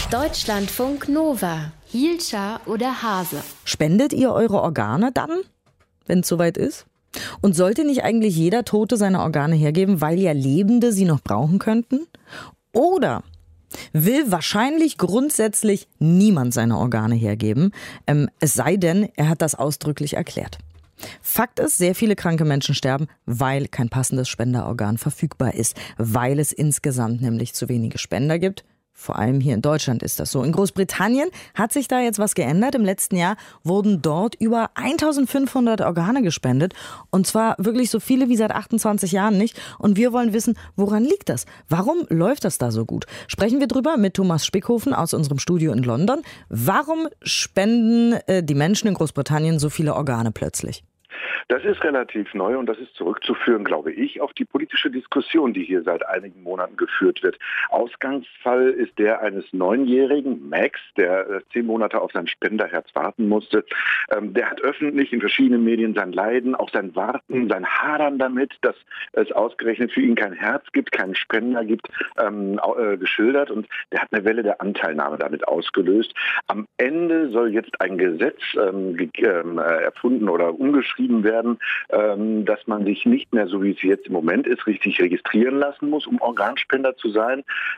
Deutschlandfunk Nova. Hielscher oder Hase? Spendet ihr eure Organe dann, wenn es soweit ist? Und sollte nicht eigentlich jeder Tote seine Organe hergeben, weil ja Lebende sie noch brauchen könnten? Oder will wahrscheinlich grundsätzlich niemand seine Organe hergeben, es sei denn, er hat das ausdrücklich erklärt. Fakt ist, sehr viele kranke Menschen sterben, weil kein passendes Spenderorgan verfügbar ist, weil es insgesamt nämlich zu wenige Spender gibt. Vor allem hier in Deutschland ist das so. In Großbritannien hat sich da jetzt was geändert. Im letzten Jahr wurden dort über 1500 Organe gespendet. Und zwar wirklich so viele wie seit 28 Jahren nicht. Und wir wollen wissen, woran liegt das? Warum läuft das da so gut? Sprechen wir drüber mit Thomas Spickhofen aus unserem Studio in London. Warum spenden die Menschen in Großbritannien so viele Organe plötzlich? Das ist relativ neu und das ist zurückzuführen, glaube ich, auf die politische Diskussion, die hier seit einigen Monaten geführt wird. Ausgangsfall ist der eines 9-jährigen Max, der 10 Monate auf sein Spenderherz warten musste. Der hat öffentlich in verschiedenen Medien sein Leiden, auch sein Warten, sein Hadern damit, dass es ausgerechnet für ihn kein Herz gibt, keinen Spender gibt, geschildert. Und der hat eine Welle der Anteilnahme damit ausgelöst. Am Ende soll jetzt ein Gesetz erfunden oder umgeschrieben werden, dass man sich nicht mehr, so wie es jetzt im Moment ist, richtig registrieren lassen muss, um Organspender zu sein,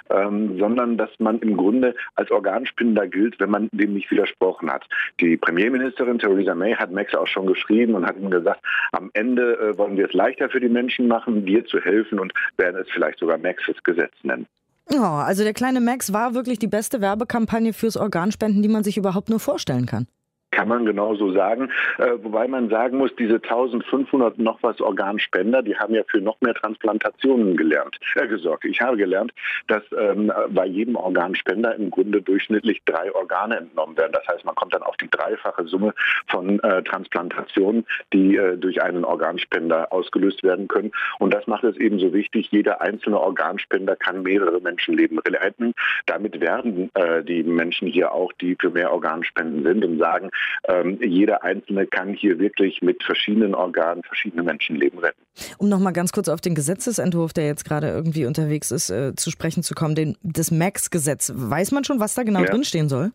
sondern dass man im Grunde als Organspender gilt, wenn man dem nicht widersprochen hat. Die Premierministerin Theresa May hat Max auch schon geschrieben und hat ihm gesagt, am Ende wollen wir es leichter für die Menschen machen, dir zu helfen und werden es vielleicht sogar Maxes Gesetz nennen. Oh, also der kleine Max war wirklich die beste Werbekampagne fürs Organspenden, die man sich überhaupt nur vorstellen kann. Kann man genauso sagen, wobei man sagen muss, diese 1500 noch was Organspender, die haben ja für noch mehr Transplantationen gesorgt. Ich habe gelernt, dass bei jedem Organspender im Grunde durchschnittlich 3 Organe entnommen werden. Das heißt, man kommt dann auf die dreifache Summe von Transplantationen, die durch einen Organspender ausgelöst werden können. Und das macht es eben so wichtig, jeder einzelne Organspender kann mehrere Menschenleben retten. Damit werden die Menschen hier auch, die für mehr Organspenden sind und sagen, jeder Einzelne kann hier wirklich mit verschiedenen Organen verschiedene Menschenleben retten. Um noch mal ganz kurz auf den Gesetzesentwurf, der jetzt gerade irgendwie unterwegs ist, zu sprechen zu kommen, das Max-Gesetz. Weiß man schon, was da genau drinstehen soll?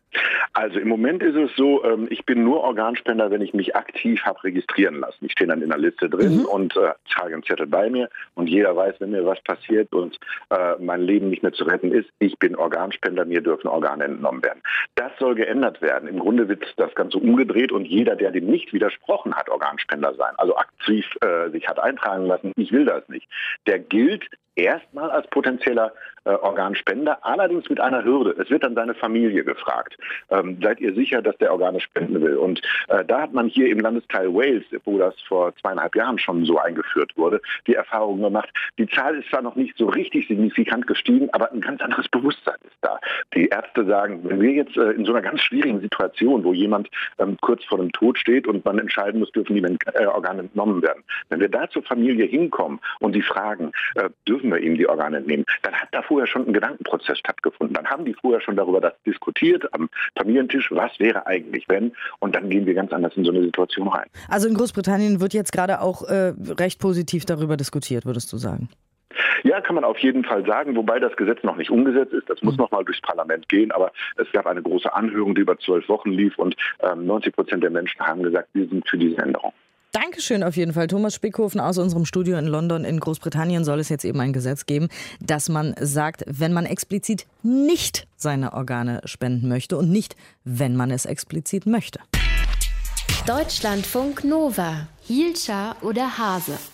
Also im Moment ist es so, ich bin nur Organspender, wenn ich mich aktiv habe registrieren lassen. Ich stehe dann in der Liste drin und trage einen Zettel bei mir und jeder weiß, wenn mir was passiert und mein Leben nicht mehr zu retten ist, ich bin Organspender, mir dürfen Organe entnommen werden. Das soll geändert werden. Im Grunde wird das Ganze umgedreht und jeder, der dem nicht widersprochen hat, Organspender sein, also aktiv sich hat eintragen lassen, ich will das nicht, der gilt erstmal als potenzieller Organspender, allerdings mit einer Hürde. Es wird dann seine Familie gefragt. Seid ihr sicher, dass der Organe spenden will? Und da hat man hier im Landesteil Wales, wo das vor 2,5 Jahren schon so eingeführt wurde, die Erfahrung gemacht, die Zahl ist zwar noch nicht so richtig signifikant gestiegen, aber ein ganz anderes Bewusstsein ist da. Die Ärzte sagen, wenn wir jetzt in so einer ganz schwierigen Situation, wo jemand kurz vor dem Tod steht und man entscheiden muss, dürfen die Organe entnommen werden. Wenn wir da zur Familie hinkommen und die fragen, dürfen wir ihm die Organe entnehmen, dann hat da vorher schon ein Gedankenprozess stattgefunden. Dann haben die vorher schon darüber diskutiert am Familientisch, was wäre eigentlich wenn, und dann gehen wir ganz anders in so eine Situation rein. Also in Großbritannien wird jetzt gerade auch recht positiv darüber diskutiert, würdest du sagen? Ja, kann man auf jeden Fall sagen, wobei das Gesetz noch nicht umgesetzt ist. Das muss noch mal durchs Parlament gehen, aber es gab eine große Anhörung, die über 12 Wochen lief und 90% der Menschen haben gesagt, wir sind für diese Änderung. Dankeschön auf jeden Fall. Thomas Spickhofen aus unserem Studio in London. In Großbritannien soll es jetzt eben ein Gesetz geben, dass man sagt, wenn man explizit nicht seine Organe spenden möchte und nicht, wenn man es explizit möchte. Deutschlandfunk Nova. Hielscher oder Hase?